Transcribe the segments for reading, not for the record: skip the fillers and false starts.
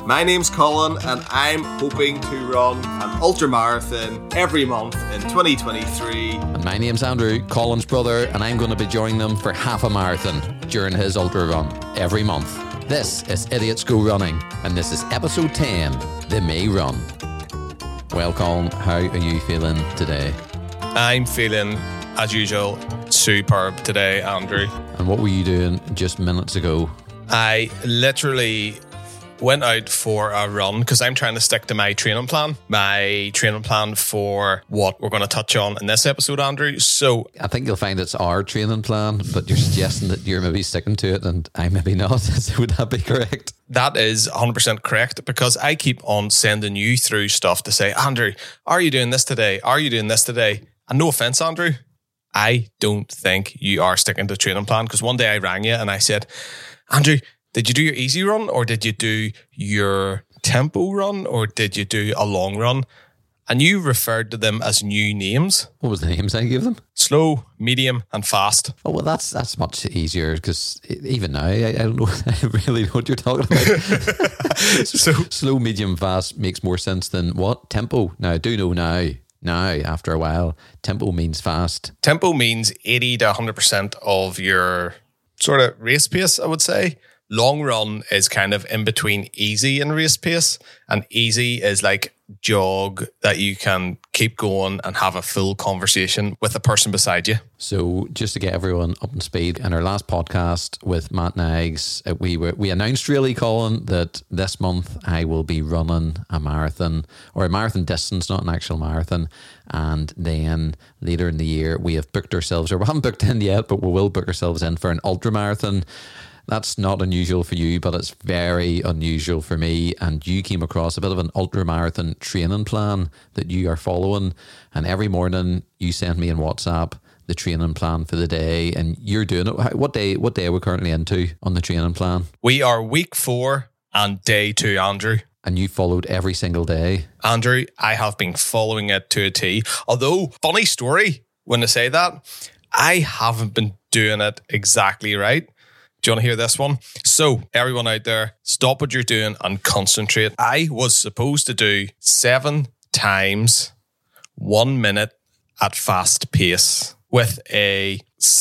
My name's Colin and I'm hoping to run an ultramarathon every month in 2023. And my name's Andrew, Colin's brother, and I'm going to be joining them for half a marathon during his ultra run every month. This is Idiots Go Running, and this is episode 10, The May Run. Well, Colin, how are you feeling today? I'm feeling, as usual, superb today, Andrew. And what were you doing just minutes ago? I literally went out for a run because I'm trying to stick to my training plan. My training plan for what we're going to touch on in this episode, Andrew. So I think you'll find it's our training plan, but you're suggesting that you're maybe sticking to it and I maybe not. So would that be correct? that is 100% correct, because I keep on sending you through stuff to say, Andrew, are you doing this today? Are you doing this today? And no offense, Andrew, I don't think you are sticking to the training plan, because one day I rang you and I said, Andrew, did you do your easy run, or did you do your tempo run, or did you do a long run? And you referred to them as new names. What was the names I gave them? Slow, medium, and fast. Oh, well, that's much easier, because even now, I don't know, I really know what you're talking about. So Slow, medium, fast makes more sense than what? Tempo. Now, I do know now, after a while, tempo means fast. tempo means 80 to 100% of your sort of race pace, I would say. Long run is kind of in between easy and race pace, and easy is like jog that you can keep going and have a full conversation with the person beside you. So just to get everyone up to speed, in our last podcast with Matt Nags, we announced really, Colin, that this month I will be running a marathon, or a marathon distance, not an actual marathon. And then later in the year, we have booked ourselves, or we haven't booked in yet, but we will book ourselves in for an ultra marathon. That's not unusual for you, but it's very unusual for me. And you came across a bit of an ultramarathon training plan that you are following. And every morning you send me in WhatsApp the training plan for the day, and you're doing it. What day are we currently into on the training plan? We are week 4 and day 2, Andrew. And you followed every single day? Andrew, I have been following it to a T. Although, funny story, when I say that, I haven't been doing it exactly right. Do you want to hear this one? So, everyone out there, stop what you're doing and concentrate. I was supposed to do 7 times 1 minute at fast pace with a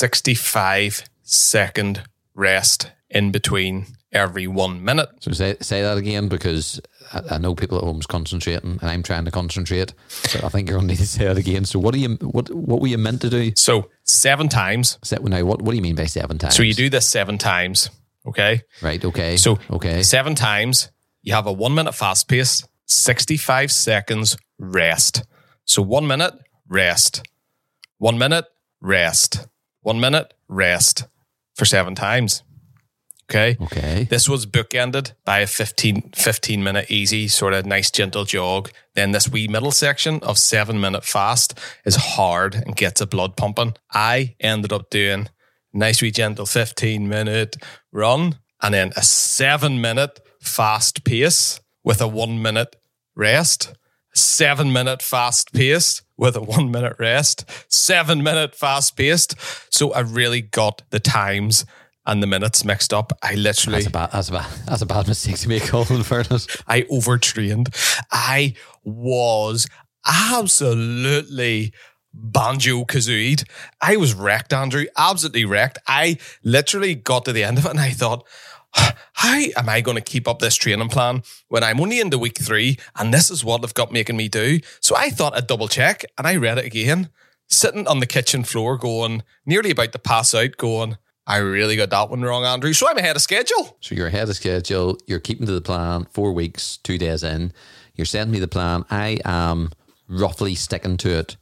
65-second rest in between every 1 minute. So say that again, because I know people at home's concentrating and I'm trying to concentrate. So I think you're going to need to say that again. So what were you meant to do? So 7 times. Now, what do you mean by 7 times? So you do this 7 times, okay? Right, okay. So okay. 7 times, you have a 1 minute fast pace, 65 seconds rest. So 1 minute, rest. 1 minute, rest. 1 minute, rest for 7 times. Okay. This was bookended by a 15 minute easy, sort of nice, gentle jog. Then this wee middle section of 7 minute fast is hard and gets the blood pumping. I ended up doing a nice, wee, gentle 15 minute run and then a 7 minute fast pace with a 1 minute rest. 7 minute fast paced with a 1 minute rest. 7 minute fast paced. So I really got the times and the minutes mixed up. I literally... That's a bad mistake to make, Colin, in fairness. I overtrained. I was absolutely banjo-kazooied. I was wrecked, Andrew. Absolutely wrecked. I literally got to the end of it and I thought, how am I going to keep up this training plan when I'm only into week 3 and this is what they've got making me do? So I thought I'd double check and I read it again, sitting on the kitchen floor going, nearly about to pass out, going, I really got that one wrong, Andrew. So I'm ahead of schedule. So you're ahead of schedule. You're keeping to the plan. 4 weeks, 2 days in. You're sending me the plan. I am roughly sticking to it.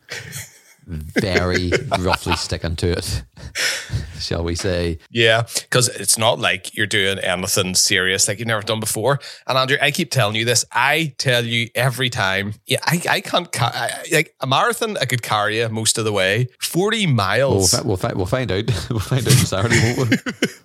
Very roughly sticking to it, shall we say. Yeah, because it's not like you're doing anything serious like you've never done before. And Andrew, I keep telling you this. I tell you every time, yeah, I can't, like a marathon, I could carry you most of the way. 40 miles. We'll find out. We'll find out on Saturday, won't we?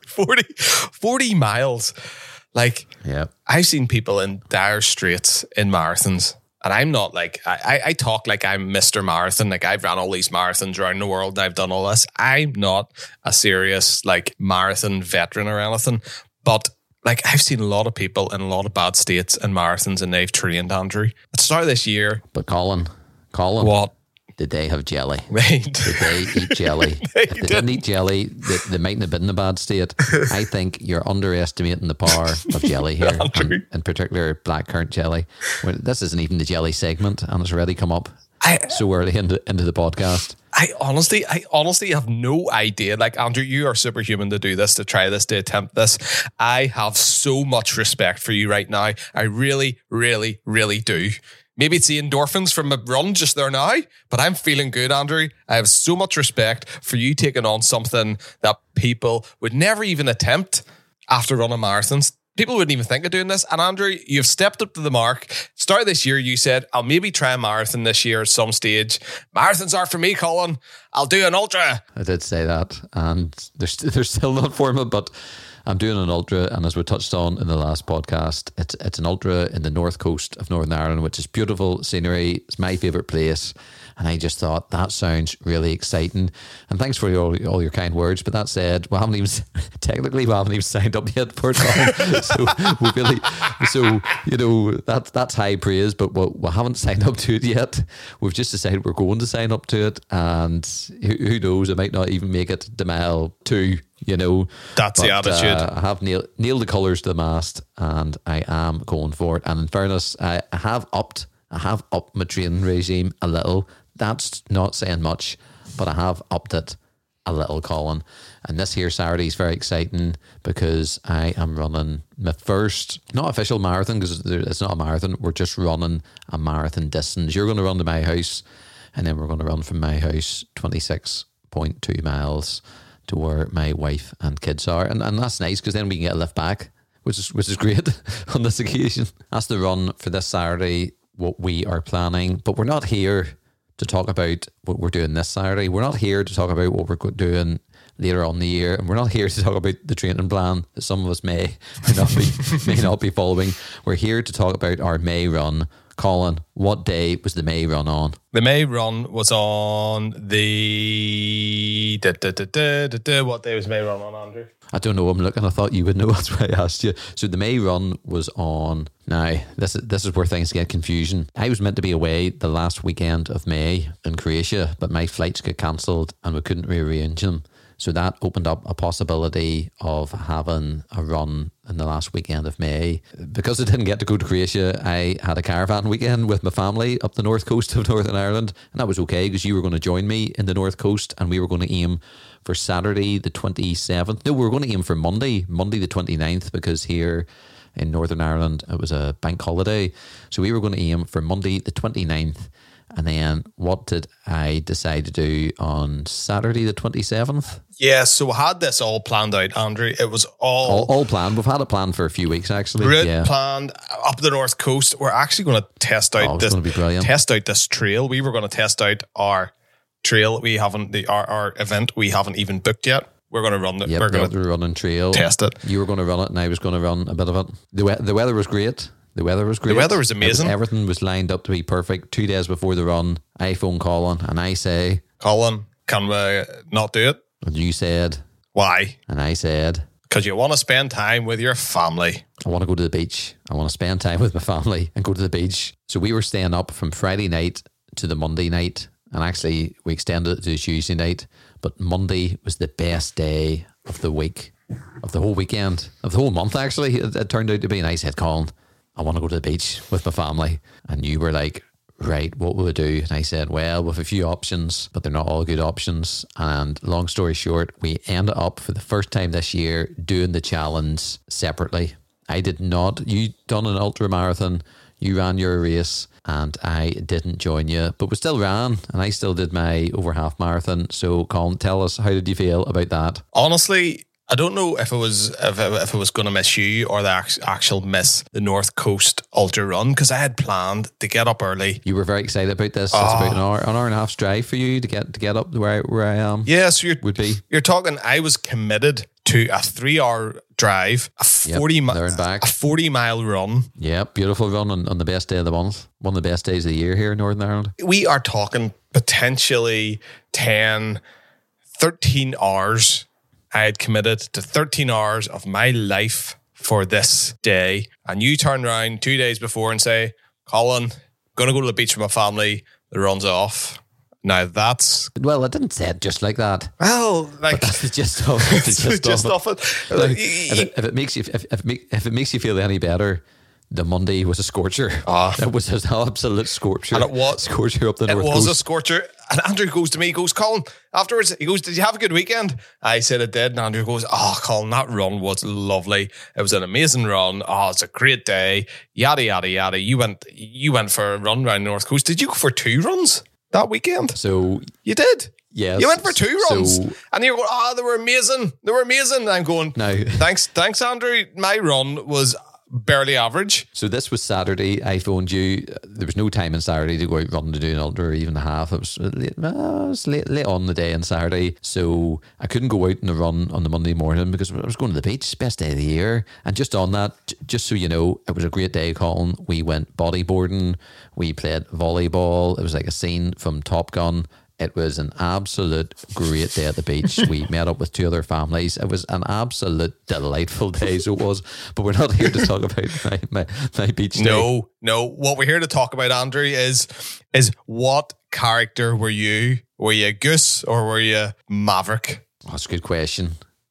40 miles. Like, yeah. I've seen people in dire straits in marathons. And I'm not like, I talk like I'm Mr. Marathon. Like I've ran all these marathons around the world and I've done all this. I'm not a serious like marathon veteran or anything. But like I've seen a lot of people in a lot of bad states in marathons and they've trained, Andrew. At the start of this year. But Colin, what? Did they have jelly? They Did they eat jelly? If they didn't eat jelly, they mightn't have been in a bad state. I think you're underestimating the power of jelly here, and in particular blackcurrant jelly. Well, this isn't even the jelly segment, and it's already come up so early into the podcast. I honestly have no idea. Like, Andrew, you are superhuman to do this, to try this, to attempt this. I have so much respect for you right now. I really, really, really do. Maybe it's the endorphins from a run just there now, but I'm feeling good, Andrew. I have so much respect for you taking on something that people would never even attempt after running marathons. People wouldn't even think of doing this. And Andrew, you've stepped up to the mark. Start of this year, you said, I'll maybe try a marathon this year at some stage. Marathons are for me, Colin. I'll do an ultra. I did say that, and they're still not for me, but I'm doing an ultra, and as we touched on in the last podcast, it's an ultra in the north coast of Northern Ireland, which is beautiful scenery. It's my favourite place. And I just thought that sounds really exciting. And thanks for all your kind words. But that said, we haven't even signed up yet for it. That's high praise. But we haven't signed up to it yet. We've just decided we're going to sign up to it, and who knows? I might not even make it to mile 2. That's the attitude. I have nailed the colours to the mast, and I am going for it. And in fairness, I have upped my training regime a little. That's not saying much, but I have upped it a little, Colin. And this here Saturday is very exciting because I am running my first, not official marathon, because it's not a marathon. We're just running a marathon distance. You're going to run to my house, and then we're going to run from my house 26.2 miles to where my wife and kids are. And that's nice because then we can get a lift back, which is great on this occasion. That's the run for this Saturday, what we are planning. But we're not here to talk about what we're doing this Saturday. We're not here to talk about what we're doing later on in the year, and we're not here to talk about the training plan that some of us may not be following. We're here to talk about our May run. Colin, what day was the May run on? The May run was on the... What day was May run on, Andrew? I don't know. I'm looking. I thought you would know. That's why I asked you. So the May run was on... Now, this is where things get confusing. I was meant to be away the last weekend of May in Croatia, but my flights got cancelled and we couldn't rearrange them. So that opened up a possibility of having a run in the last weekend of May. Because I didn't get to go to Croatia, I had a caravan weekend with my family up the north coast of Northern Ireland. And that was okay because you were going to join me in the north coast, and we were going to aim for Saturday the 27th. No, we were going to aim for Monday the 29th, because here in Northern Ireland it was a bank holiday. So we were going to aim for Monday the 29th. And then what did I decide to do on Saturday the 27th? Yeah, so we had this all planned out, Andrew. It was all planned. We've had it planned for a few weeks, actually. Planned up the north coast. We're actually going to test out this. Going to be brilliant. Test out this trail. We were going to test out our trail. We haven't our event. We haven't even booked yet. We're going to run it. Yep, we're going to run in trail. Test it. You were going to run it, and I was going to run a bit of it. The weather was great. The weather was great. The weather was amazing. Everything was lined up to be perfect. 2 days before the run, I phone Colin and I say, Colin, can we not do it? And you said, why? And I said, because you want to spend time with your family. I want to go to the beach. I want to spend time with my family and go to the beach. So we were staying up from Friday night to the Monday night. And actually, we extended it to the Tuesday night. But Monday was the best day of the week, of the whole weekend, of the whole month, actually. It turned out to be. And I said, Colin, I want to go to the beach with my family. And you were like, right, what will we do? And I said, well, we have a few options, but they're not all good options. And long story short, we ended up for the first time this year doing the challenge separately. I did not. You done an ultra marathon, you ran your race, and I didn't join you, but we still ran, and I still did my over half marathon. So Colin, tell us, how did you feel about that? Honestly, I don't know if it was going to miss you or the actual miss the North Coast Ultra Run, because I had planned to get up early. You were very excited about this. It's about an hour and a half's drive for you to get up where I am. Yeah, so you're talking. I was committed to a 3-hour drive, a 40-mile run. Yeah, beautiful run on the best day of the month. One of the best days of the year here in Northern Ireland. We are talking potentially 10, 13 hours. I had committed to 13 hours of my life for this day, and you turn around 2 days before and say, Colin, going to go to the beach with my family, the run's off. Now that's... Well, I didn't say it just like that. Well, like... But that's the gist of it. It's the gist of it. Like, if it makes you feel any better, the Monday was a scorcher. It was an absolute scorcher. And it was. Scorcher up the North It was Coast. a scorcher. And Andrew goes to me, he goes, Colin, afterwards, he goes, did you have a good weekend? I said I did. And Andrew goes, oh, Colin, that run was lovely. It was an amazing run. Oh, it's a great day. Yada, yada, yada. You went for a run around the North Coast. Did you go for 2 runs that weekend? So you did? Yes. You went for 2 runs. So, and you're going, they were amazing. They were amazing. And I'm going, no. Thanks, Andrew. My run was barely average. So this was Saturday. I phoned you. There was no time on Saturday to go out running to do an ultra or even a half. It was late on the day on Saturday. So I couldn't go out on a run on the Monday morning because I was going to the beach. Best day of the year. And just on that, just so you know, it was a great day, Colin. We went bodyboarding. We played volleyball. It was like a scene from Top Gun. It was an absolute great day at the beach. We met up with 2 other families. It was an absolute delightful day, so it was. But we're not here to talk about my beach day. No. What we're here to talk about, Andrew, is what character were you? Were you a goose or were you Maverick? Oh, that's a good question.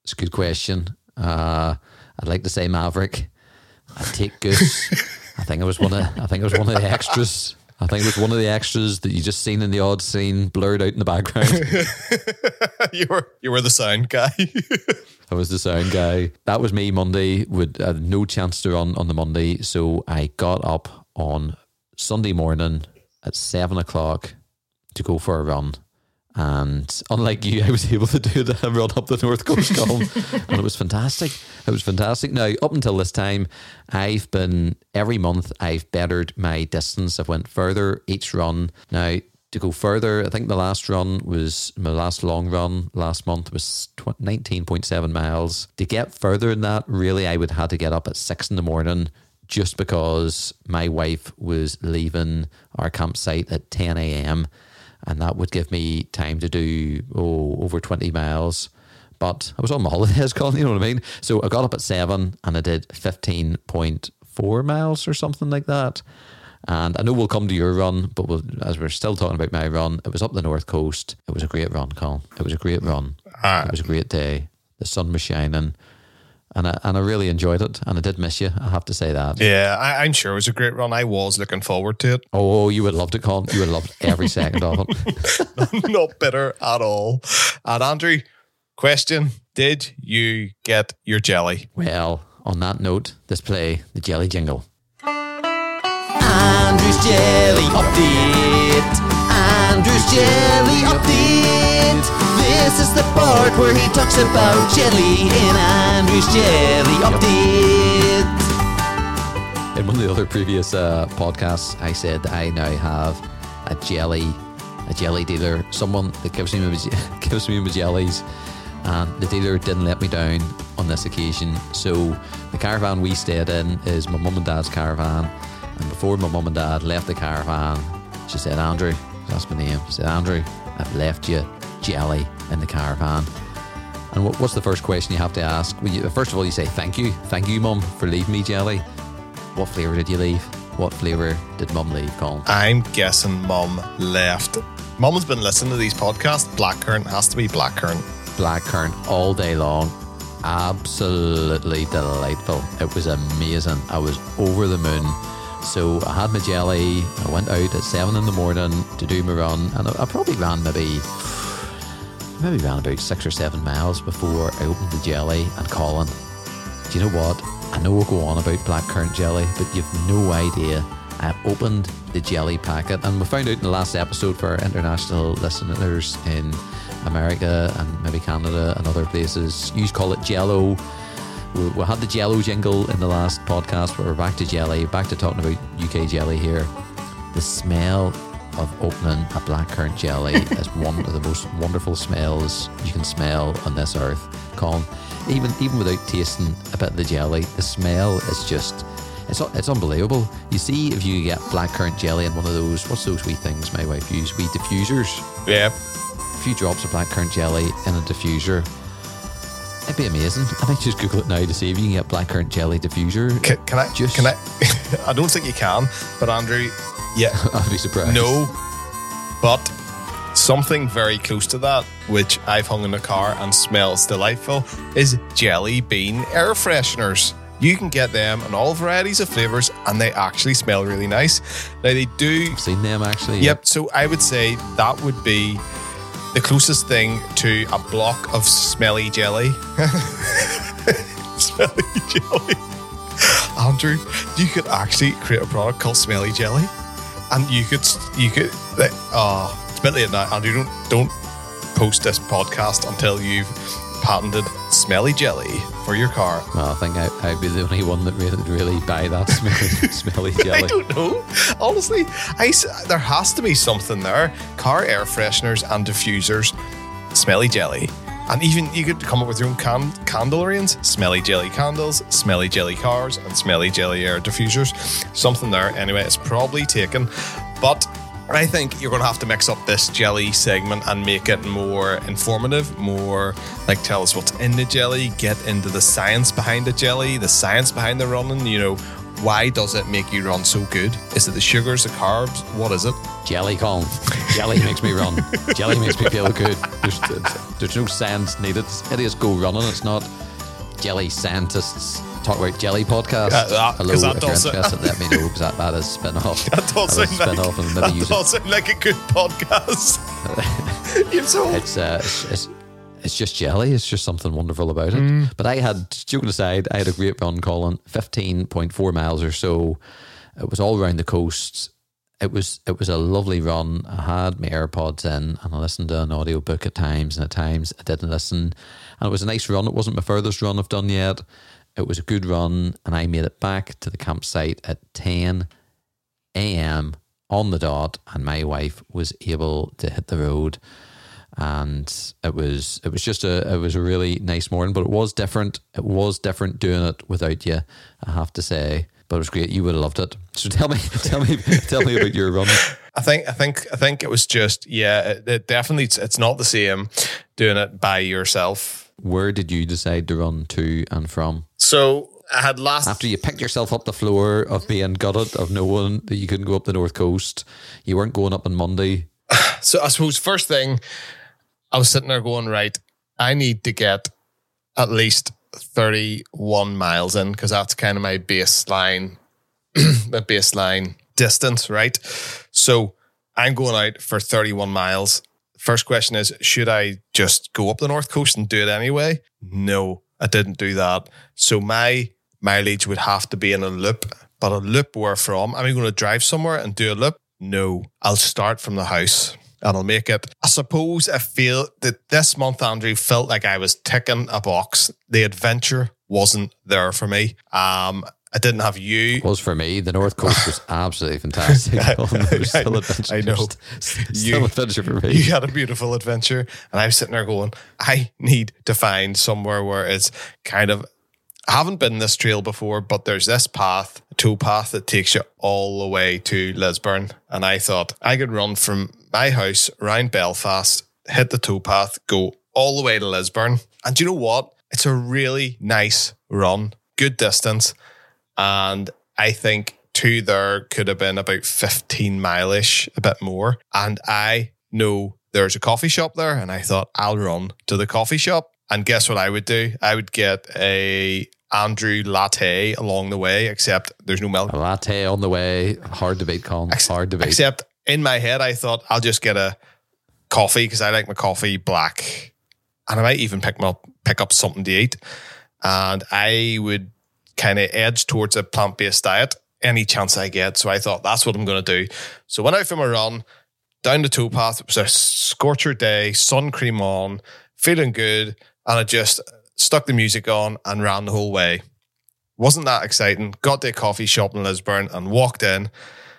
I'd like to say Maverick. I'd take goose. I think it was one of the extras. I think it was one of the extras that you just seen in the odd scene blurred out in the background. You were the sound guy. I was the sound guy. That was me Monday. Had no chance to run on the Monday, so I got up on Sunday morning at 7 o'clock to go for a run. And unlike you, I was able to do the run up the North Coast, Colin, and it was fantastic. Now, up until this time, every month I've bettered my distance. I've went further each run. Now, to go further, I think my last long run last month was 19.7 miles. To get further than that, really, I would have to get up at 6 in the morning just because my wife was leaving our campsite at 10 a.m. and that would give me time to do over 20 miles. But I was on my holidays, Colin, you know what I mean? So I got up at 7 and I did 15.4 miles or something like that. And I know we'll come to your run, but as we're still talking about my run, it was up the North Coast. It was a great run, Colin. It was a great run. It was a great day. The sun was shining. And I really enjoyed it. And I did miss you, I have to say that. Yeah, I'm sure it was a great run. I was looking forward to it. Oh, you would have loved it, Colin. You would have loved every second of it. Not bitter at all. And Andrew, question, did you get your jelly? Well, on that note, let's play the jelly jingle. Andrew's Jelly Update. Andrew's Jelly Update. This is the part where he talks about jelly in Andrew's Jelly Update. In one of the other previous podcasts, I said that I now have a jelly dealer, someone that gives me my jellies, and the dealer didn't let me down on this occasion. So the caravan we stayed in is my mum and dad's caravan, and before my mum and dad left the caravan, she said, Andrew, that's my name, she said, Andrew, I've left you jelly in the caravan. And what's the first question you have to ask? First of all, you say thank you mum, for leaving me jelly. What flavour did you leave? What flavour did mum leave, Colin? I'm guessing mum left. Mum has been listening to these podcasts. Blackcurrant, has to be blackcurrant. Blackcurrant all day long. Absolutely delightful. It was amazing. I was over the moon. So I had my jelly. I went out at 7 in the morning to do my run, and I probably ran maybe ran about 6 or 7 miles before I opened the jelly. And Colin, do you know what? I know we'll go on about blackcurrant jelly, but you've no idea. I opened the jelly packet, and we found out in the last episode for our international listeners in America and maybe Canada and other places, you call it Jello. We had the Jello jingle in the last podcast, but we're back to jelly, back to talking about UK jelly here. The smell of opening a blackcurrant jelly is one of the most wonderful smells you can smell on this earth, Colin. Even without tasting a bit of the jelly, the smell is just, it's unbelievable. You see, if you get blackcurrant jelly in one of those, what's those wee things my wife uses, wee diffusers? Yeah. A few drops of blackcurrant jelly in a diffuser. It'd be amazing. I might just Google it now to see if you can get blackcurrant jelly diffuser. Can I? I don't think you can, but Andrew, yeah. I'd be surprised. No, but something very close to that, which I've hung in the car and smells delightful, is jelly bean air fresheners. You can get them in all varieties of flavors, and they actually smell really nice. Now they do. I've seen them actually. Yep. So I would say that would be the closest thing to a block of smelly jelly. Smelly jelly. Andrew, you could actually create a product called Smelly Jelly, and you could like, it's a bit late now, Andrew. Don't post this podcast until you've patented Smelly Jelly for your car. Well, I think I'd be the only one that really buy that smelly jelly. I don't know. Honestly, there has to be something there. Car air fresheners and diffusers, Smelly Jelly. And even you could come up with your own candle range. Smelly Jelly candles, Smelly Jelly cars, and Smelly Jelly air diffusers. Something there. Anyway, it's probably taken. But I think you're going to have to mix up this jelly segment and make it more informative, more like tell us what's in the jelly, get into the science behind the jelly, the science behind the running, you know, why does it make you run so good? Is it the sugars, the carbs? What is it? Jelly, Colin. Jelly makes me run. Jelly makes me feel good. There's no science needed. Idiots go running. It's not jelly scientists talk about jelly podcast. Hello, if you're interested, let me know, because that is spin-off. That does sound like a good podcast. It's just jelly. It's just something wonderful about it. But I had, joking aside, I had a great run, Colin, 15.4 miles or so. It was all around the coast. It was a lovely run. I had my AirPods in and I listened to an audiobook at times, and at times I didn't listen. And it was a nice run. It wasn't my furthest run I've done yet. It was a good run, and I made it back to the campsite at 10 a.m. on the dot, and my wife was able to hit the road. And it was a really nice morning, but it was different. It was different doing it without you, I have to say. But it was great. You would have loved it. So tell me about your run. I think it was just, it definitely, it's not the same doing it by yourself. Where did you decide to run to and from? So I had after you picked yourself up the floor of being gutted, of knowing that you couldn't go up the North Coast, you weren't going up on Monday. So I suppose first thing, I was sitting there going, right, I need to get at least 31 miles in, because that's kind of my baseline, distance, right? So I'm going out for 31 miles. First question is, should I just go up the North Coast and do it anyway? No, I didn't do that. So my mileage would have to be in a loop, but a loop where from? Am I going to drive somewhere and do a loop? No, I'll start from the house and I'll make it. I suppose I feel that this month, Andrew, felt like I was ticking a box. The adventure wasn't there for me. I didn't have you. It was for me. The North Coast was absolutely fantastic. Still adventure. I know. Still adventure for me. You had a beautiful adventure. And I was sitting there going, I need to find somewhere where it's kind of, I haven't been this trail before, but there's this path, a towpath that takes you all the way to Lisburn. And I thought I could run from my house around Belfast, hit the towpath, go all the way to Lisburn. And do you know what? It's a really nice run, good distance. And I think to there could have been about 15 mile-ish, a bit more. And I know there's a coffee shop there, and I thought I'll run to the coffee shop. And guess what I would do? I would get a Andrew latte along the way, except there's no milk. A latte on the way, hard to beat, Colin. Hard to beat. Except in my head, I thought I'll just get a coffee, because I like my coffee black. And I might even pick up something to eat. And I would kind of edge towards a plant-based diet any chance I get. So I thought that's what I'm going to do. So went out for my run, down the towpath. It was a scorcher day, sun cream on, feeling good. And I just stuck the music on and ran the whole way. Wasn't that exciting. Got to a coffee shop in Lisburn and walked in.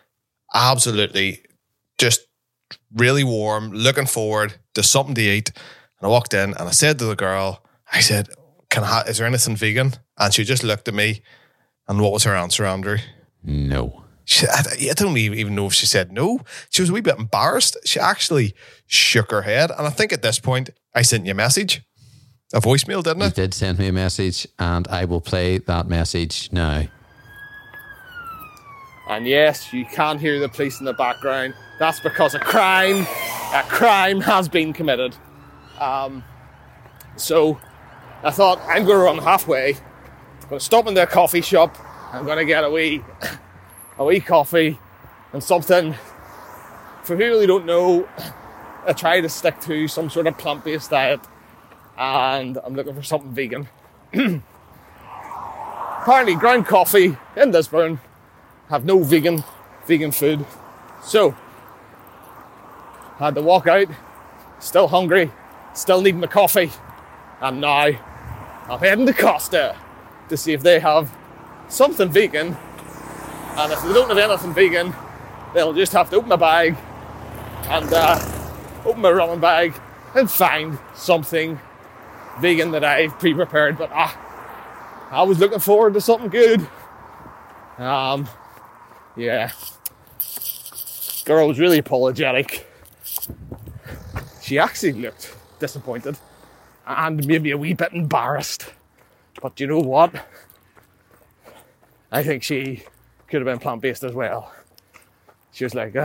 Absolutely just really warm, looking forward to something to eat. And I walked in and I said to the girl, I said, is there anything vegan? And she just looked at me. And what was her answer, Andrew? No. I don't even know if she said no. She was a wee bit embarrassed. She actually shook her head. And I think at this point, I sent you a message. a voicemail, didn't You I? did send me a message, and I will play that message now. And yes, you can hear the police in the background. That's because a crime has been committed. So I thought, I'm going to run halfway. I'm going to stop in the coffee shop. I'm going to get a wee coffee and something. For people who don't know, I try to stick to some sort of plant-based diet, and I'm looking for something vegan. Apparently, ground coffee in Lisburn have no vegan food. So, had to walk out, still hungry, still needing my coffee, and now I'm heading to Costa to see if they have something vegan. And if they don't have anything vegan, they'll just have to open my bag and open my ramen bag and find something vegan that I've pre-prepared. But I was looking forward to something good. Yeah. Girl was really apologetic. She actually looked disappointed and maybe a wee bit embarrassed. But you know what? I think she could have been plant-based as well. She was like,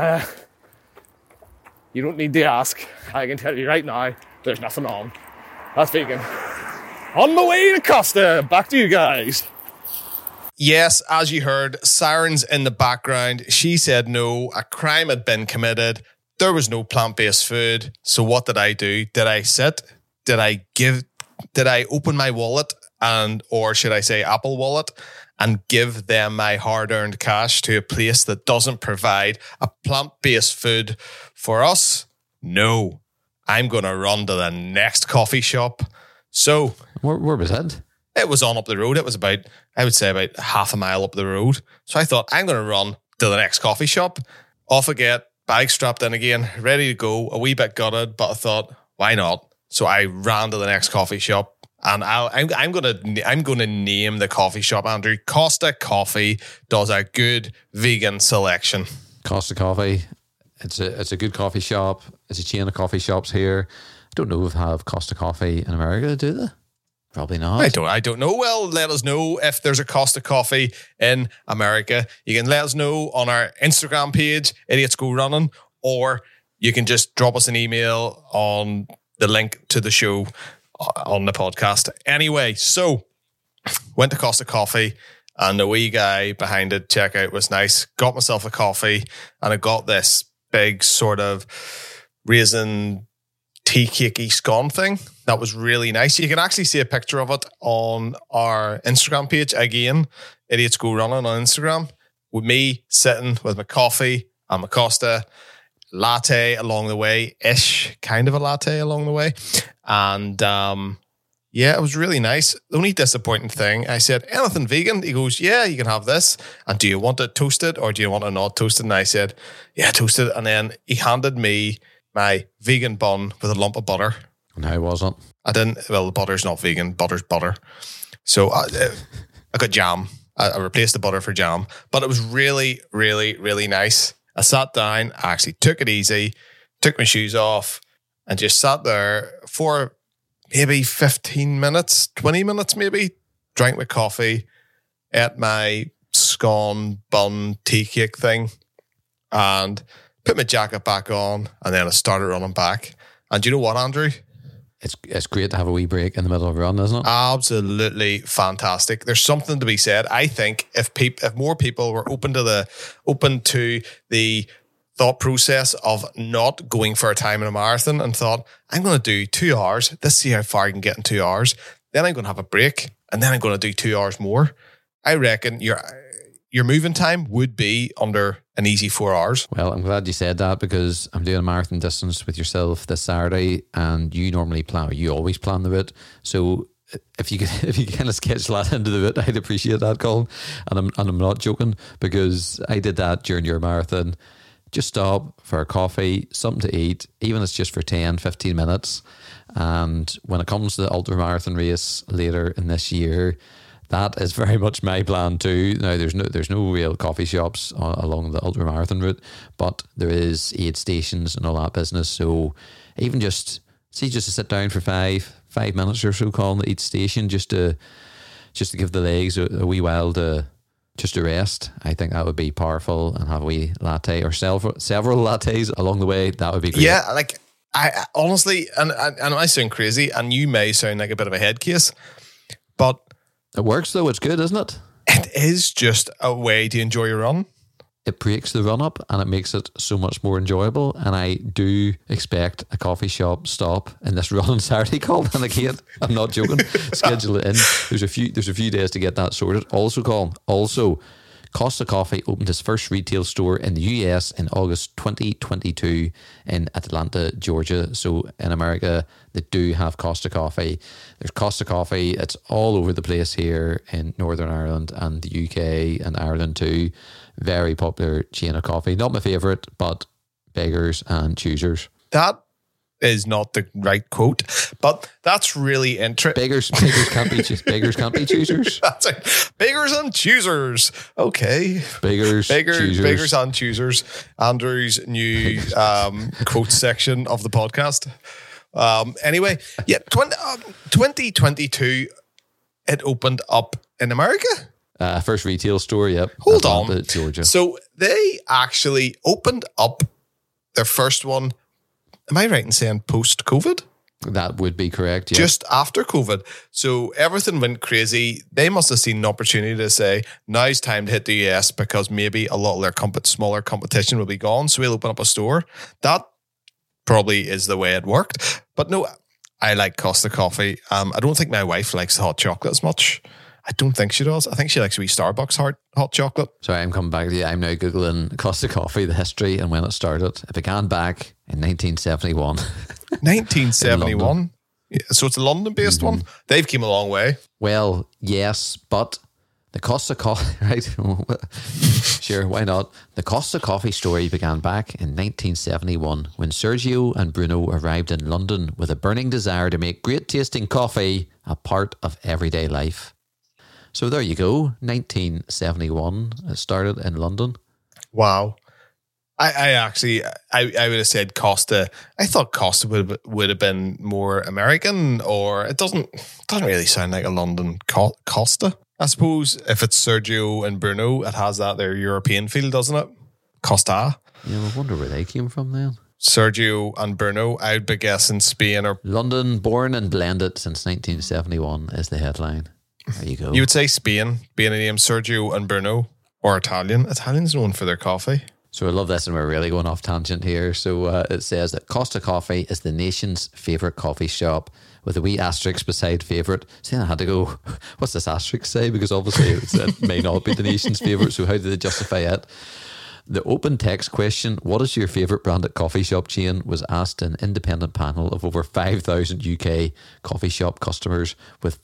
you don't need to ask. I can tell you right now, there's nothing on. That's vegan. On my way to Costa. Back to you guys. Yes, as you heard, sirens in the background. She said no, a crime had been committed. There was no plant-based food. So what did I do? Did I sit? Did I open my wallet or should I say Apple Wallet, and give them my hard-earned cash to a place that doesn't provide a plant-based food for us? No. I'm going to run to the next coffee shop. So... Where was it? It was on up the road. It was about half a mile up the road. So I thought, I'm going to run to the next coffee shop. Off I get, bag strapped in again, ready to go, a wee bit gutted, but I thought, why not? So I ran to the next coffee shop, and I'm going to name the coffee shop, Andrew. Costa Coffee does a good vegan selection. Costa Coffee. It's a good coffee shop. It's a chain of coffee shops here. I don't know if they have Costa Coffee in America, do they? Probably not. I don't know. Well, let us know if there's a Costa Coffee in America. You can let us know on our Instagram page, Idiots Go Running, or you can just drop us an email on the link to the show on the podcast. Anyway, so went to Costa Coffee, and the wee guy behind it checkout was nice. Got myself a coffee, and I got this big sort of raisin tea cakey scone thing that was really nice. You can actually see a picture of it on our Instagram page. Again, Idiots Go Running on Instagram, with me sitting with my coffee and my Costa latte along the way, kind of a latte along the way. And yeah, it was really nice. The only disappointing thing, I said, anything vegan? He goes, yeah, you can have this. And do you want it toasted or do you want it not toasted? And I said, yeah, toasted. And then he handed me my vegan bun with a lump of butter. And how was it? I didn't, well, the butter's not vegan, butter's butter. So I got jam. I replaced the butter for jam. But it was really, really, really nice. I sat down, I actually took it easy, took my shoes off, and just sat there for maybe 15 minutes, 20 minutes maybe, drank my coffee, ate my scone, bun, tea cake thing, and put my jacket back on, and then I started running back. And do you know what, Andrew? It's great to have a wee break in the middle of a run, isn't it? Absolutely fantastic. There's something to be said. I think if more people were open to the thought process of not going for a time in a marathon and thought, I'm going to do 2 hours. Let's see how far I can get in 2 hours. Then I'm going to have a break, and then I'm going to do 2 hours more. I reckon your moving time would be under an easy 4 hours. Well, I'm glad you said that, because I'm doing a marathon distance with yourself this Saturday, and you always plan the route. So if you kind of schedule that into the route, I'd appreciate that, Colin. And I'm not joking, because I did that during your marathon. Just stop for a coffee, something to eat, even if it's just for 10, 15 minutes. And when it comes to the ultramarathon race later in this year, that is very much my plan too. Now, there's no real coffee shops along the ultramarathon route, but there is aid stations and all that business. So even just to sit down for 5 5 minutes or so, Colin, at each station, just to give the legs a wee while to rest. I think that would be powerful, and have a wee latte or several lattes along the way. That would be great. Yeah, like I honestly, and I sound crazy, and you may sound like a bit of a head case, but It works though. It's good, isn't it? it is just a way to enjoy your run. It breaks the run up and it makes it so much more enjoyable. And I do expect a coffee shop stop in this run on Saturday, Colin. And again, I'm not joking. Schedule it in. There's a few days to get that sorted. Also, Colin, Costa Coffee opened its first retail store in the US in August 2022 in Atlanta, Georgia. So in America, they do have Costa Coffee. There's Costa Coffee. It's all over the place here in Northern Ireland and the UK and Ireland too. Very popular chain of coffee. Not my favourite, but beggars and choosers. That is not the right quote, but that's really interesting. Beggars can't be choosers. That's it. Beggars and choosers. Okay. Beggars and choosers. Andrew's new quote section of the podcast. Anyway, yeah, 2022, it opened up in America. First retail store, yep. Hold Atlanta, on. Georgia. So they actually opened up their first one. Am I right in saying post-COVID? That would be correct, yeah. Just after COVID. So everything went crazy. They must have seen an opportunity to say, now's time to hit the US because maybe a lot of their smaller competition will be gone. So we'll open up a store. That probably is the way it worked. But no, I like Costa Coffee. I don't think my wife likes hot chocolate as much. I don't think she does. I think she likes wee Starbucks hot chocolate. Sorry, I'm coming back to you. I'm now Googling Costa Coffee, the history and when it started. It began back in 1971. 1971? Yeah, so it's a London-based one? They've come a long way. Well, yes, but the Costa Coffee, right? Sure, why not? The Costa Coffee story began back in 1971 when Sergio and Bruno arrived in London with a burning desire to make great tasting coffee a part of everyday life. So there you go, 1971. It started in London. Wow. I would have said Costa. I thought Costa would have been more American, or it doesn't really sound like a London Costa. I suppose if it's Sergio and Bruno, it has their European feel, doesn't it? Costa. Yeah, I wonder where they came from then. Sergio and Bruno, I'd be guessing Spain or... London, born and blended since 1971 is the headline. There you go. You would say Spain, being a name Sergio and Bruno, or Italian. Italian's known for their coffee. So I love this, and we're really going off tangent here. So it says that Costa Coffee is the nation's favourite coffee shop, with a wee asterisk beside favourite. See, I had to go, what's this asterisk say? Because obviously it may not be the nation's favourite, so how do they justify it? The open text question, what is your favourite branded coffee shop chain, was asked in an independent panel of over 5,000 UK coffee shop customers, with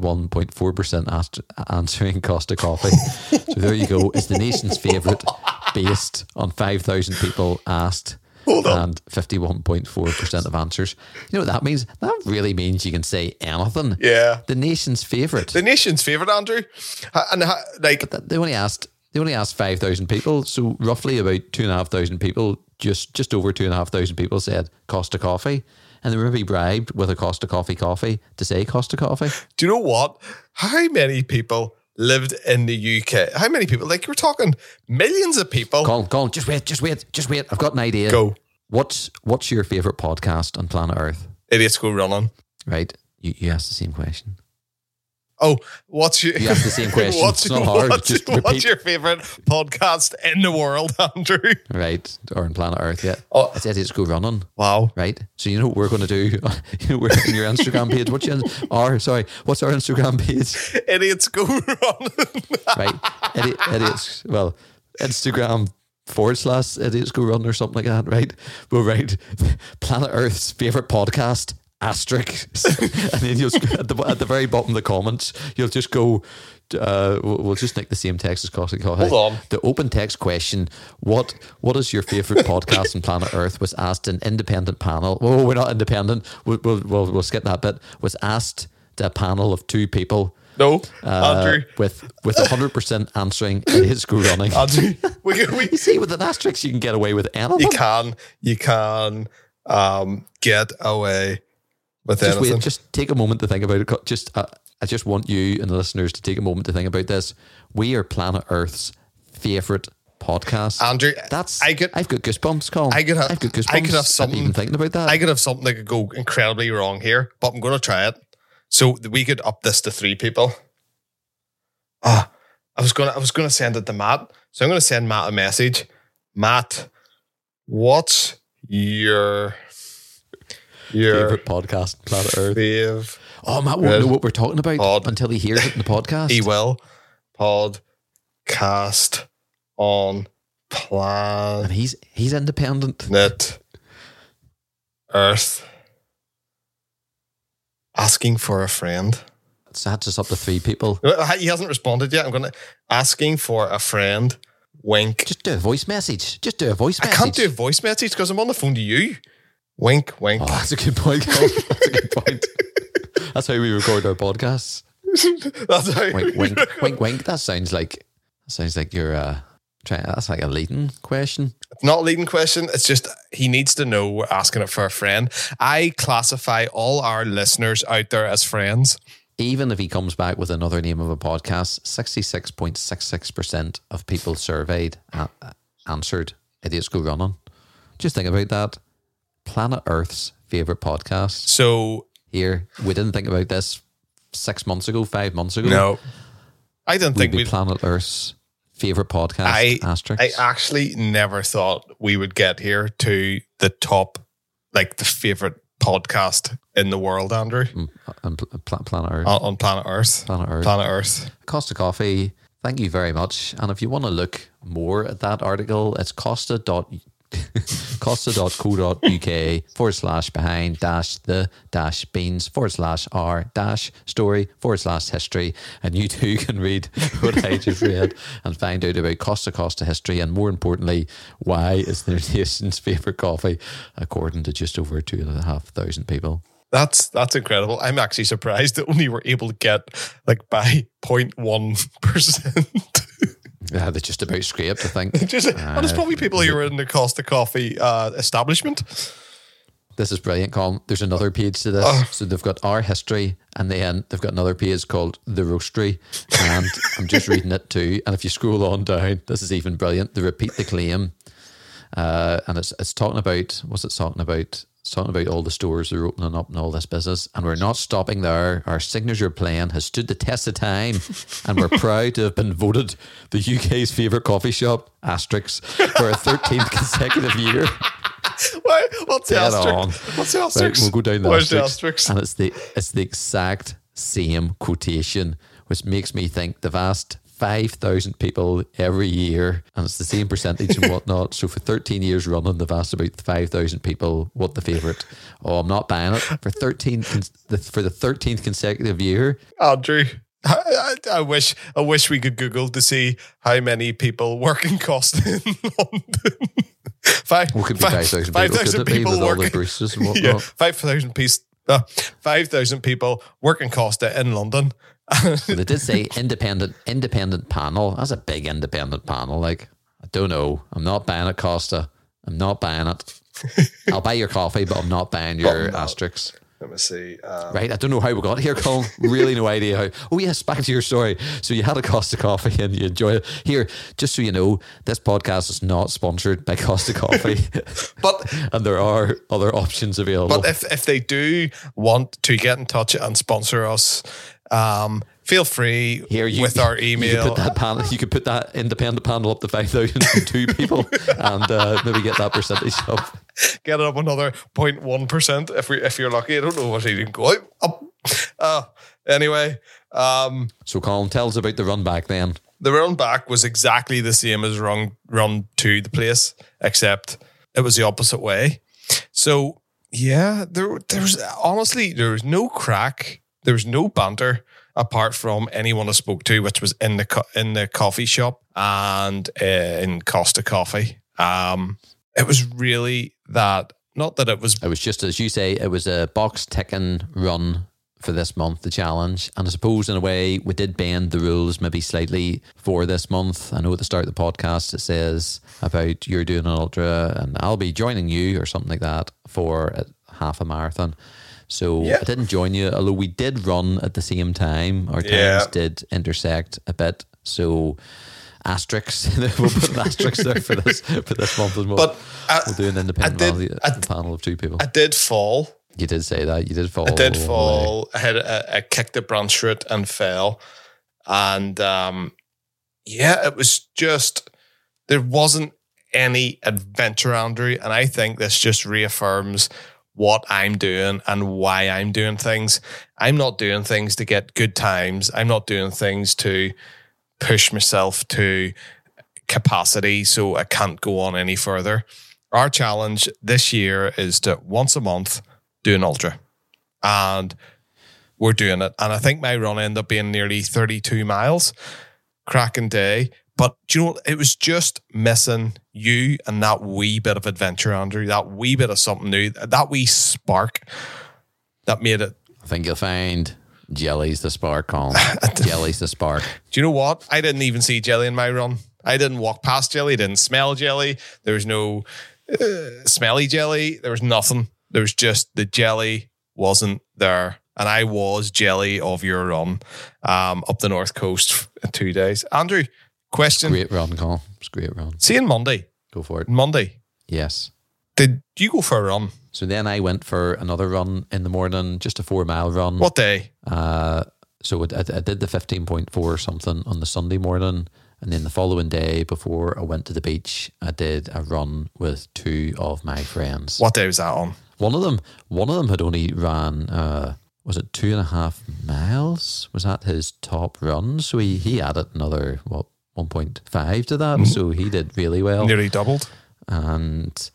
51.4% answering Costa Coffee. So there you go. It's the nation's favourite based on 5,000 people asked. And 51.4% of answers. You know what that means? That really means you can say anything. Yeah. The nation's favourite. The nation's favourite, Andrew. And But they only asked 5,000 people, so roughly about 2,500 people, just over 2,500 people said Costa Coffee, and they were maybe bribed with a Costa Coffee to say Costa Coffee. Do you know what? How many people lived in the UK? How many people? Like, we're talking millions of people. Colin, just wait. I've got an idea. Go. What's your favourite podcast on planet Earth? Idiots Go Running. Right. You asked the same question. Oh, you asked the same question. It's not hard. What's your favourite podcast in the world, Andrew? Right, or on planet Earth, yeah. Oh. It's Idiots Go Running. Wow. Right. So you know what we're going to do? We're on your Instagram page. What's our Instagram page? Idiots Go Running. Right. Idiots. Well, Instagram /Idiots Go Running or something like that. Right. Well, right. Planet Earth's favourite podcast. Asterisk, and then you'll at the very bottom of the comments, you'll just go. We'll just nick the same text as Costa Coffee. Hold on. The open text question: What is your favourite podcast on planet Earth? Was asked an independent panel. Oh, we're not independent. We'll skip that bit. Was asked to a panel of 2 people. No, Andrew. With 100% answering Idiots Go Running. Andrew, you see, with an asterisk, you can get away with anything. You can get away with Just anything. wait, just take a moment to think about it. I just want you and the listeners to take a moment to think about this. We are Planet Earth's favourite podcast. Andrew, I've got goosebumps, Colin. I could have goosebumps something. even thinking about that. I could have something that could go incredibly wrong here, but I'm going to try it. So we could up this to 3 people. I was gonna send it to Matt. So I'm going to send Matt a message. Matt, what's your favorite podcast, Planet Earth? Oh, Matt won't know what we're talking about until he hears it in the podcast. He will. Podcast on Planet And he's independent. Earth. Asking for a friend. So that's just up to 3 people. He hasn't responded yet. I'm going to asking for a friend. Wink. Just do a voice message. I can't do a voice message because I'm on the phone to you. Wink, wink. Oh, that's a good point, Colin. That's a good point. That's how we record our podcasts. That's how Wink, wink, wink, wink. That sounds like you're trying. That's like a leading question. It's not a leading question. It's just he needs to know we're asking it for a friend. I classify all our listeners out there as friends. Even if he comes back with another name of a podcast, 66.66% of people surveyed answered Idiots Go Running. Just think about that. Planet Earth's favourite podcast. So here, we didn't think about this 6 months ago, 5 months ago. No, I didn't think we'd be Planet Earth's favourite podcast. Asterisk. I actually never thought we would get here to the top, like the favourite podcast in the world, Andrew. On Planet Earth. On Planet Earth. Planet Earth. Costa Coffee, thank you very much. And if you want to look more at that article, it's costa.co.uk/the-beans/r-story/history. And you too can read what I just read and find out about Costa history, and more importantly, why is the nation's favourite coffee, according to just over 2,500 people. That's incredible. I'm actually surprised that only were able to get like by 0.1%. Yeah, they just about scraped, I think. And there's probably people who are in the Costa Coffee establishment. This is brilliant, Colin. There's another page to this. So they've got our history, and then they've got another page called The Roastery. And I'm just reading it too. And if you scroll on down, this is even brilliant. They repeat the claim. And it's talking about, what's it talking about? It's talking about all the stores that are opening up and all this business. And we're not stopping there. Our signature plan has stood the test of time. And we're proud to have been voted the UK's favourite coffee shop, Asterix, for a 13th consecutive year. What's the asterisk? What's the asterisk? Right, we'll go down the Where's asterisk. And it's the exact same quotation, which makes me think they've asked 5,000 people every year, and it's the same percentage and whatnot. So for 13 years running, they've asked about 5,000 people what the favourite. Oh, I'm not buying it for the 13th consecutive year. Andrew, I wish we could Google to see how many people work in Costa in London. 5,000 people working, all the baristas and whatnot. Yeah, 5,000 people work in Costa in London. Well, they did say independent panel. That's a big independent panel. Like, I don't know. I'm not buying it, Costa. I'm not buying it. I'll buy your coffee, but I'm not buying your Asterix. Let me see. Right, I don't know how we got here, Colin. Really no idea how. Oh yes, back to your story. So you had a Costa Coffee and you enjoy it. Here, just so you know, this podcast is not sponsored by Costa Coffee. And there are other options available. But if they do want to get in touch and sponsor us, feel free with our email. You could put that independent panel up to 5,002 people and maybe get that percentage up. Get it up another 0.1% if you're lucky. I don't know what you can go up. Anyway. So Colin, tell us about the run back then. The run back was exactly the same as run to the place, except it was the opposite way. So yeah, there was no crack. There was no banter apart from anyone I spoke to, which was in the coffee shop and in Costa Coffee. It was really that, not that it was... It was just, as you say, it was a box ticking run for this month, the challenge. And I suppose in a way we did bend the rules maybe slightly for this month. I know at the start of the podcast it says about you're doing an ultra and I'll be joining you or something like that for half a marathon. So Yeah. I didn't join you, although we did run at the same time. Our Yeah. times did intersect a bit. So asterisks, we'll put an asterisk there for this month as well. But we'll do an independent panel of 2 people. I did fall. You did say that. You did fall. I did fall. I kicked the branch root and fell. And it was just, there wasn't any adventure, Andrew. And I think this just reaffirms what I'm doing and why I'm doing things. I'm not doing things to get good times. I'm not doing things to push myself to capacity so I can't go on any further. Our challenge this year is to once a month do an ultra, and we're doing it. And I think my run ended up being nearly 32 miles. Cracking day. But do you know, it was just missing you and that wee bit of adventure, Andrew, that wee bit of something new, that wee spark that made it. I think you'll find jelly's the spark, Colin. Jelly's the spark. Do you know what? I didn't even see jelly in my run. I didn't walk past jelly, didn't smell jelly. There was no smelly jelly. There was nothing. There was just the jelly wasn't there. And I was jelly of your run up the North Coast in 2 days. Andrew, question. Great run, Colin. It's a great run. See you on Monday. Go for it. Monday. Yes. Did you go for a run? So then I went for another run in the morning, just a 4-mile run. What day? So I did the 15.4 or something on the Sunday morning. And then the following day, before I went to the beach, I did a run with 2 of my friends. What day was that on? One of them had only ran, was it 2.5 miles? Was that his top run? So he added another, 1.5 to that. Mm-hmm. So he did really well. Nearly doubled. And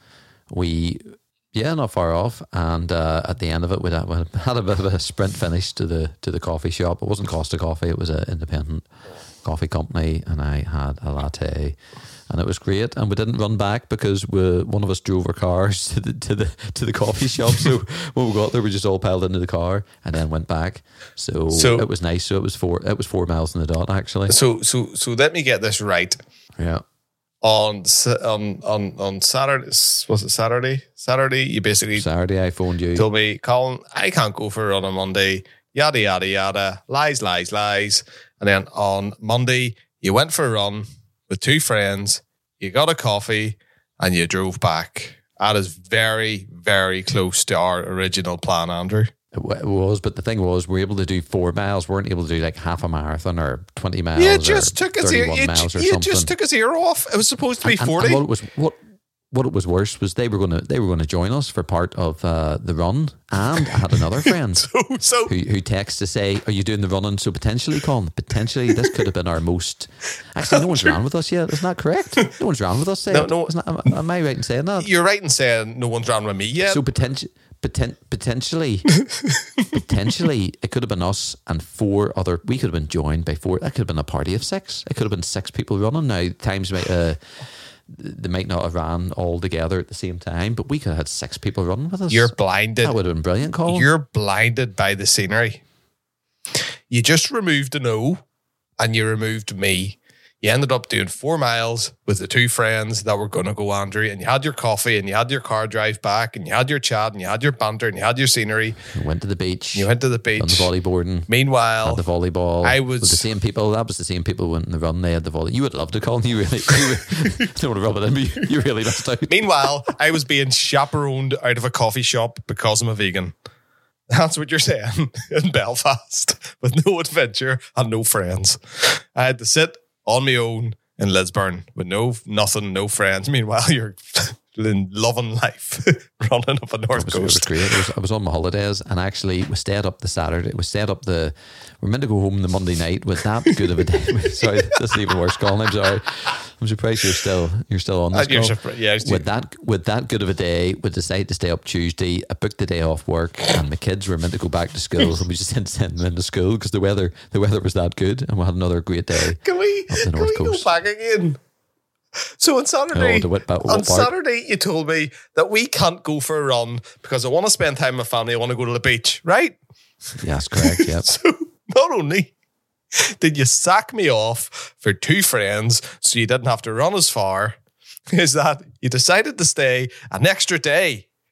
not far off. And at the end of it, we had a bit of a sprint finish to the coffee shop. It wasn't Costa Coffee; it was an independent coffee company, and I had a latte, and it was great. And we didn't run back because one of us drove our cars to the coffee shop. So when we got there, we just all piled into the car and then went back. So it was nice. So it was 4 miles in the dot actually. So let me get this right. Yeah. On Saturday, was it Saturday? Saturday, you basically I phoned you. Told me, Colin, I can't go for a run on Monday. Yada yada yada. Lies. And then on Monday, you went for a run with 2 friends. You got a coffee and you drove back. That is very, very close to our original plan, Andrew. It was, but the thing was, we were able to do 4 miles. We weren't able to do like half a marathon or 20 miles. You just took his ear. You just took his ear off. It was supposed to be 40. And what was worse was they were going to join us for part of the run, and I had another friend who texts to say, "Are you doing the running?" So potentially, Colin, this could have been our most. Actually, no one's ran with us yet. Isn't that correct? No one's ran with us. No. Am I right in saying that? You're right in saying no one's ran with me yet. So potentially, it could have been us and 4 other. We could have been joined by 4. That could have been a party of 6. It could have been 6 people running. Now times might they might not have ran all together at the same time, but we could have had 6 people running with us. You're blinded. That would have been brilliant, Colin. You're blinded by the scenery. You just removed an O and you removed me. You ended up doing 4 miles with the 2 friends that were going to go, Andrew, and you had your coffee and you had your car drive back and you had your chat and you had your banter and you had your scenery. You went to the beach. Done the volleyboarding. Meanwhile, had the volleyball. with the same people. That was the same people who went in the run. They had the volley. You would love to, Colin. You really don't want to rub it in, but you really missed out. Meanwhile, I was being chaperoned out of a coffee shop because I'm a vegan. That's what you're saying in Belfast with no adventure and no friends. I had to sit on my own in Lisburn with nothing, no friends. Meanwhile, you're loving life, running up a North Coast. It was great. I was on my holidays, and actually we stayed up the Saturday. We're meant to go home the Monday night with that good of a day. Sorry, this is even worse, Colin. I'm sorry. I'm surprised you're still on this call. With that good of a day, we decided to stay up Tuesday. I booked the day off work, and the kids were meant to go back to school, so we just didn't send them into school because the weather was that good, and we had another great day. Can we go back again? So on Saturday, Saturday, you told me that we can't go for a run because I want to spend time with my family. I want to go to the beach, right? Yes, correct. Yep. So not only did you sack me off for 2 friends so you didn't have to run as far, is that you decided to stay an extra day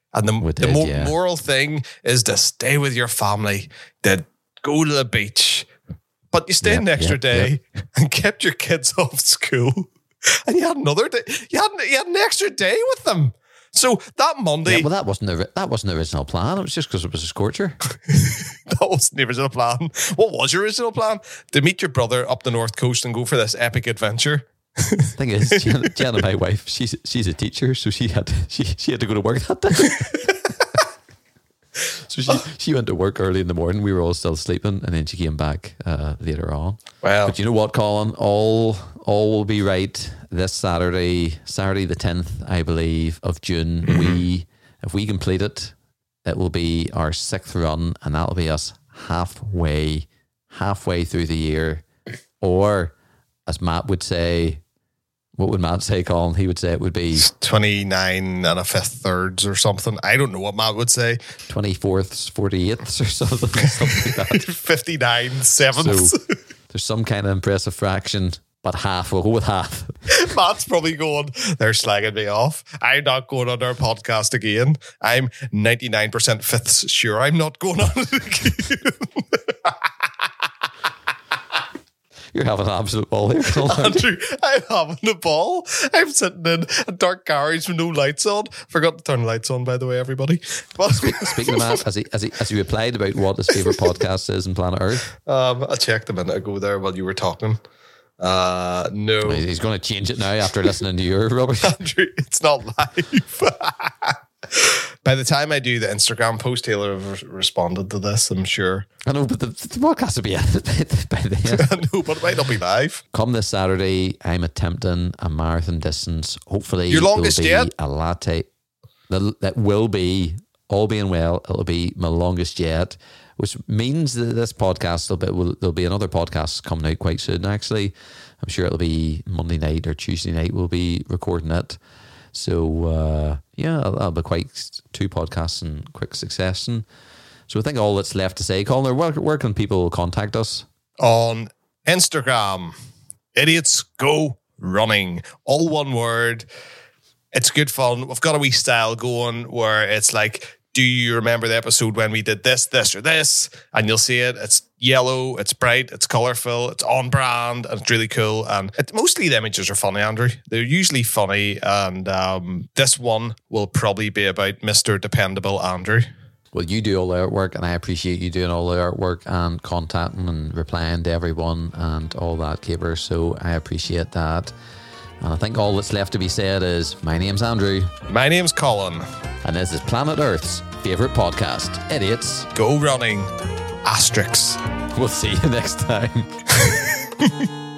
And We did, yeah. moral thing is to stay with your family, to go to the beach. But you stayed an extra day and kept your kids off school. And you had another day. You had an extra day with them. So that Monday... Yeah, well, that wasn't the original plan. It was just because it was a scorcher. That wasn't the original plan. What was your original plan? To meet your brother up the North Coast and go for this epic adventure? Thing is, Jenna, my wife, she's a teacher, so she had to go to work that day. So she went to work early in the morning. We were all still sleeping, and then she came back later on. Well, but you know what, Colin? All will be right this Saturday the 10th, I believe, of June. If we complete it, it will be our 6th run, and that'll be us halfway through the year. Or, as Matt would say, what would Matt say, Colin? He would say it would be 29 and a fifth thirds or something. I don't know what Matt would say. 24ths, 48ths or something like that. 59 sevenths. So there's some kind of impressive fraction, but half. We'll go with half. Matt's probably going, they're slagging me off. I'm not going on their podcast again. I'm 99% fifths sure I'm not going on it again. You're having an absolute ball here, Andrew. I'm having a ball. I'm sitting in a dark garage with no lights on. Forgot to turn the lights on, by the way, everybody. But speaking of Matt, as he replied about what his favourite podcast is on planet Earth. I checked a minute ago there while you were talking. No. He's going to change it now after listening to your rubbish. Andrew, it's not live. By the time I do the Instagram post, Taylor have responded to this, I'm sure. I know, but the podcast will be edited by then. I know, but it might not be live. Come this Saturday, I'm attempting a marathon distance. Hopefully, your longest yet? A latte. That will be, all being well, it'll be my longest yet, which means that this podcast there'll be another podcast coming out quite soon. Actually, I'm sure it'll be Monday night or Tuesday night. We'll be recording it. So, that'll be quite 2 podcasts in quick succession. So I think all that's left to say, Colin, where can people contact us? On Instagram, Idiots Go Running. All one word. It's good fun. We've got a wee style going where it's like, do you remember the episode when we did this, or this? And you'll see it. It's yellow, it's bright, it's colourful, it's on brand, and it's really cool. And mostly the images are funny, Andrew. They're usually funny. And this one will probably be about Mr. Dependable Andrew. Well, you do all the artwork, and I appreciate you doing all the artwork and contacting and replying to everyone and all that, caper. So I appreciate that. And I think all that's left to be said is, my name's Andrew. My name's Colin. And this is Planet Earth's favourite podcast, Idiots Go Running. Asterix. We'll see you next time.